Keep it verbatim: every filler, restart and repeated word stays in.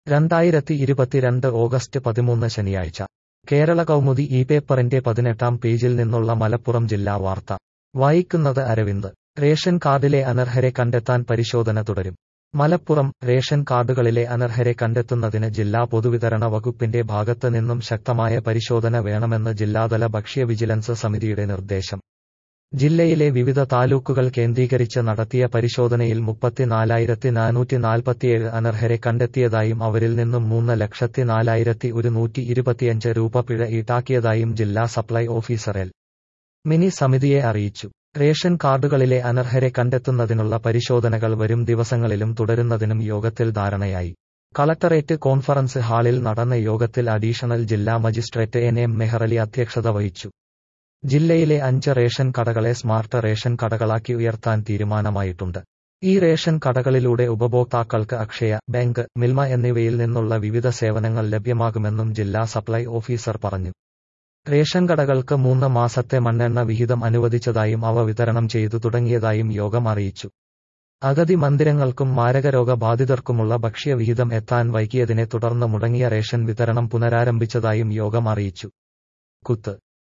രണ്ടായിരത്തി ഇരുപത്തിരണ്ട് ഓഗസ്റ്റ് പതിമൂന്ന് ശനിയാഴ്ച കേരള കൗമുദി ഈ പേപ്പറിന്റെ പതിനെട്ടാം പേജിൽ നിന്നുള്ള മലപ്പുറം ജില്ലാ വാർത്ത വായിക്കുന്നത് അരവിന്ദ്. റേഷൻ കാർഡിലെ അനർഹരെ കണ്ടെത്താൻ പരിശോധന തുടരും. മലപ്പുറം. റേഷൻ കാർഡുകളിലെ അനർഹരെ കണ്ടെത്തുന്നതിന് ജില്ലാ പൊതുവിതരണ വകുപ്പിന്റെ ഭാഗത്ത് നിന്നും ശക്തമായ പരിശോധന വേണമെന്ന് ജില്ലാതല ഭക്ഷ്യ വിജിലൻസ് സമിതിയുടെ നിർദ്ദേശം. ജില്ലയിലെ വിവിധ താലൂക്കുകൾ കേന്ദ്രീകരിച്ച് നടത്തിയ പരിശോധനയിൽ മുപ്പത്തിനാലായിരത്തി നാനൂറ്റി നാൽപ്പത്തിയേഴ് അനർഹരെ കണ്ടെത്തിയതായും അവരിൽ നിന്നും മൂന്ന് ലക്ഷത്തി നാലായിരത്തി ഒരുന്നൂറ്റി ഇരുപത്തിയഞ്ച് രൂപ പിഴ ഈടാക്കിയതായും ജില്ലാ സപ്ലൈ ഓഫീസർ എൽ. മിനി സമിതിയെ അറിയിച്ചു. റേഷൻ കാർഡുകളിലെ അനർഹരെ കണ്ടെത്തുന്നതിനുള്ള പരിശോധനകൾ വരും ദിവസങ്ങളിലും തുടരുന്നതിനും യോഗത്തിൽ ധാരണയായി. കളക്ടറേറ്റ് കോൺഫറൻസ് ഹാളിൽ നടന്ന യോഗത്തിൽ അഡീഷണൽ ജില്ലാ മജിസ്ട്രേറ്റ് എൻ എം മെഹറലി അധ്യക്ഷത വഹിച്ചു. ജില്ലയിലെ അഞ്ച് റേഷൻ കടകളെ സ്മാർട്ട് റേഷൻ കടകളാക്കി ഉയർത്താൻ തീരുമാനമായിട്ടുണ്ട്. ഈ റേഷൻ കടകളിലൂടെ ഉപഭോക്താക്കൾക്ക് അക്ഷയ, ബാങ്ക്, മിൽമ എന്നിവയിൽ നിന്നുള്ള വിവിധ സേവനങ്ങൾ ലഭ്യമാകുമെന്നും ജില്ലാ സപ്ലൈ ഓഫീസർ പറഞ്ഞു. റേഷൻ കടകൾക്ക് മൂന്ന് മാസത്തെ മണ്ണെണ്ണ വിഹിതം അനുവദിച്ചതായും അവ വിതരണം ചെയ്തു തുടങ്ങിയതായും യോഗം അറിയിച്ചു. അഗതി മന്ദിരങ്ങൾക്കും മാരകരോഗ ബാധിതർക്കുമുള്ള ഭക്ഷ്യ വിഹിതം എത്താൻ വൈകിയതിനെ തുടർന്ന് മുടങ്ങിയ റേഷൻ വിതരണം പുനരാരംഭിച്ചതായും യോഗം അറിയിച്ചു. കുത്ത്